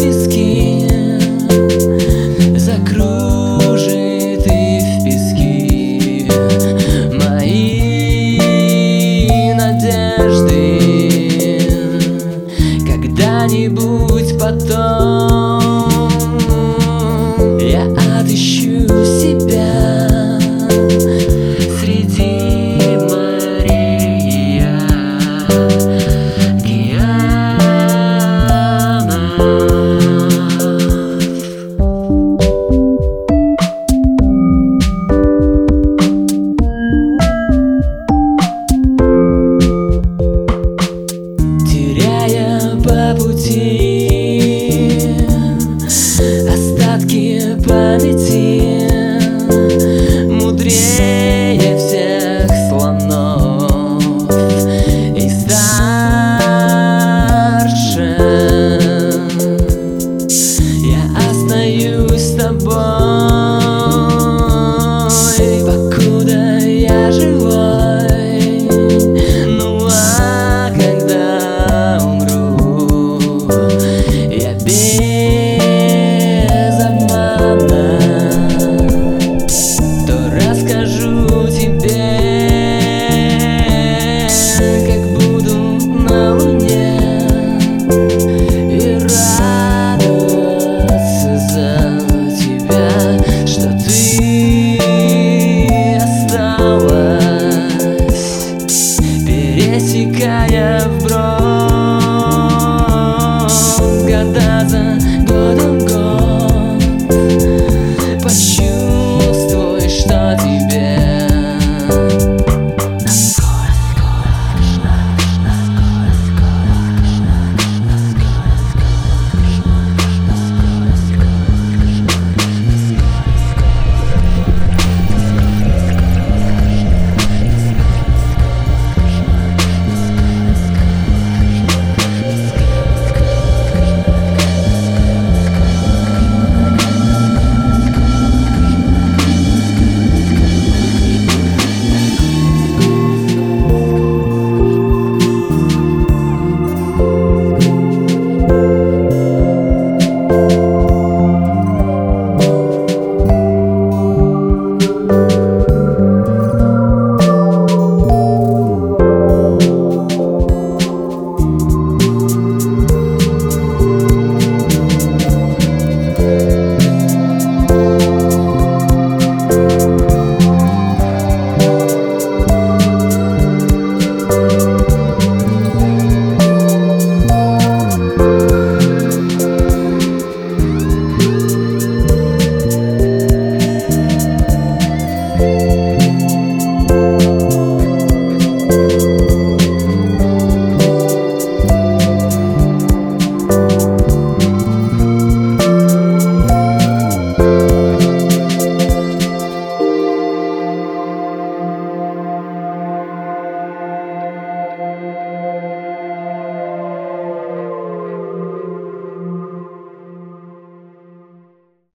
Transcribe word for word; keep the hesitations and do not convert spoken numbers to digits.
виски, закружит и в пески мои надежды. Когда-нибудь потом я отыщу себя среди морей, теряя по пути остатки памяти, мудрее всех слонов и старше. Я остаюсь с тобой, покуда я живой. Ну а когда умру, я без обмана то расскажу тебе, как буду на луне, и радоваться за тебя, что ты осталась, пересекая вброд года за годом.